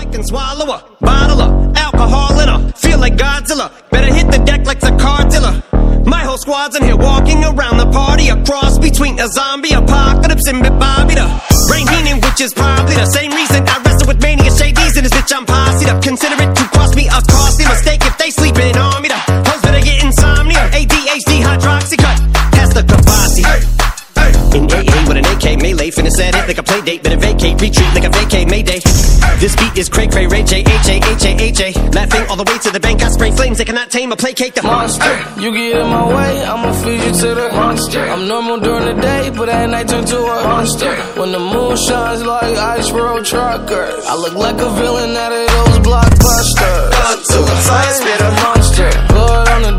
can swallow her, bottle her, alcohol in her. Feel like Godzilla, better hit the deck like the Cartilla. My whole squad's in here walking around the party, a cross between a zombie apocalypse and Bobby the Brain Heenan, which is probably the same reason I wrestle with mania shades in this bitch. I'm posse up. Consider it to cost me a costly mistake if they sleeping on me. The hoes better get insomnia, ADHD, hydroxycut, pass the Kavasi. In AA with an AK melee, finna set it like a play date, better vacate, retreat like a vacay Mayday. This beat is cray cray, Ray J, H-A, laughing all the way to the bank. I spray flames, they cannot tame or placate the monster. You get in my way, I'ma feed you to the monster. I'm normal during the day, but at night turn to a monster. When the moon shines like ice road truckers, I look like a villain out of those blockbusters. To a fire, spit a monster. Blood on the